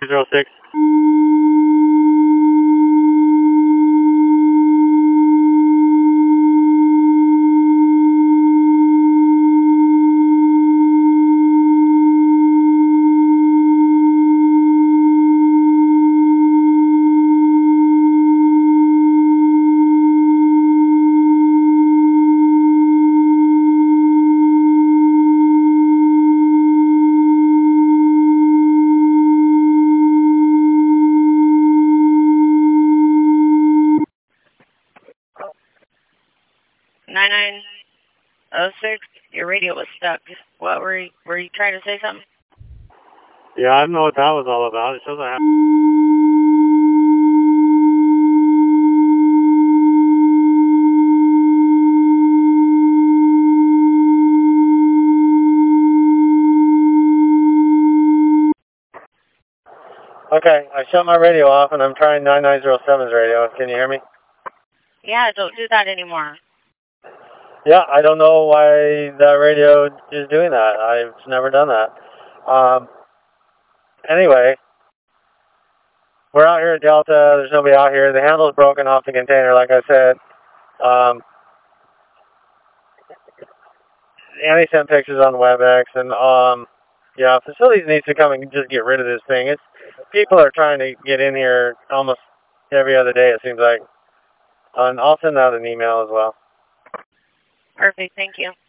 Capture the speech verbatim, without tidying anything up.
zero six. nine nine oh six, your radio was stuck. What were you, were you trying to say something? Yeah, I don't know what that was all about. It shows I have... Okay, I shut my radio off and I'm trying nine nine zero seven's radio. Can you hear me? Yeah, don't do that anymore. Yeah, I don't know why the radio is doing that. I've never done that. Um, anyway, we're out here at Delta. There's nobody out here. The handle's broken off the container, like I said. Um, Annie sent pictures on the WebEx, and um, yeah, facilities needs to come and just get rid of this thing. It's people are trying to get in here almost every other day, it seems like. And I'll send out an email as well. Perfect, thank you.